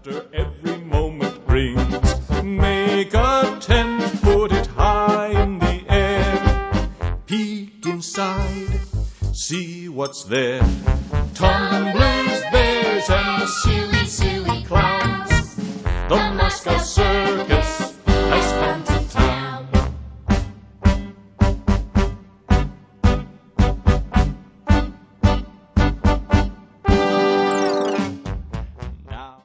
laughter every moment brings. Make a tent, put it high in the air. Peek inside, see what's there. Tumblers, bears, and sea